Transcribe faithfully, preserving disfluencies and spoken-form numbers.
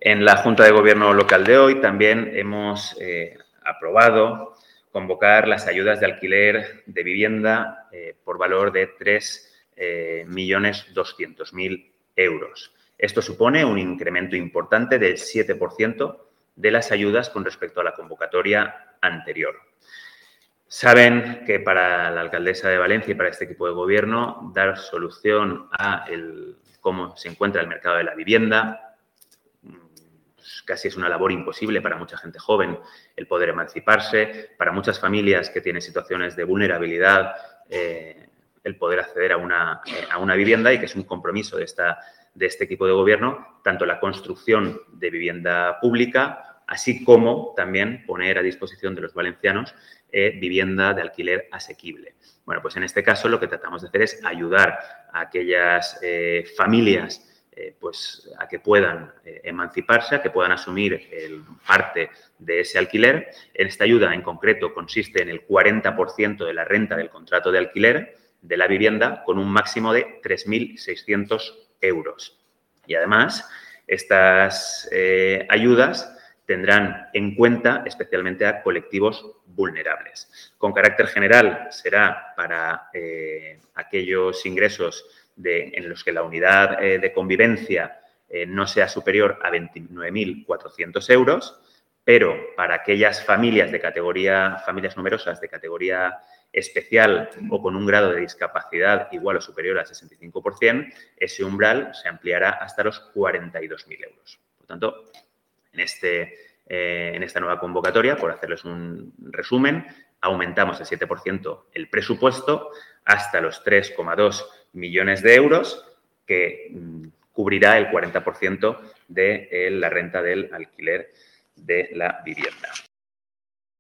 En la Junta de Gobierno local de hoy también hemos eh, aprobado convocar las ayudas de alquiler de vivienda eh, por valor de tres millones doscientos mil euros. Esto supone un incremento importante del siete por ciento de las ayudas con respecto a la convocatoria anterior. Saben que para la alcaldesa de Valencia y para este equipo de gobierno dar solución a el, cómo se encuentra el mercado de la vivienda, pues casi es una labor imposible para mucha gente joven el poder emanciparse, para muchas familias que tienen situaciones de vulnerabilidad, eh, el poder acceder a una, a una vivienda, y que es un compromiso de, esta, de este equipo de gobierno, tanto la construcción de vivienda pública, así como también poner a disposición de los valencianos eh, vivienda de alquiler asequible. Bueno, pues en este caso lo que tratamos de hacer es ayudar a aquellas eh, familias eh, pues, a que puedan eh, emanciparse, a que puedan asumir el, parte de ese alquiler. Esta ayuda en concreto consiste en el cuarenta por ciento de la renta del contrato de alquiler de la vivienda, con un máximo de tres mil seiscientos euros. Y además, estas eh, ayudas tendrán en cuenta especialmente a colectivos vulnerables. Con carácter general será para eh, aquellos ingresos de, en los que la unidad eh, de convivencia eh, no sea superior a veintinueve mil cuatrocientos euros, pero para aquellas familias de categoría, familias numerosas de categoría especial o con un grado de discapacidad igual o superior al sesenta y cinco por ciento, ese umbral se ampliará hasta los cuarenta y dos mil euros. Por tanto, en, este, eh, en esta nueva convocatoria, por hacerles un resumen, aumentamos el siete por ciento el presupuesto hasta los tres coma dos millones de euros, que mm, cubrirá el cuarenta por ciento de eh, la renta del alquiler de la vivienda.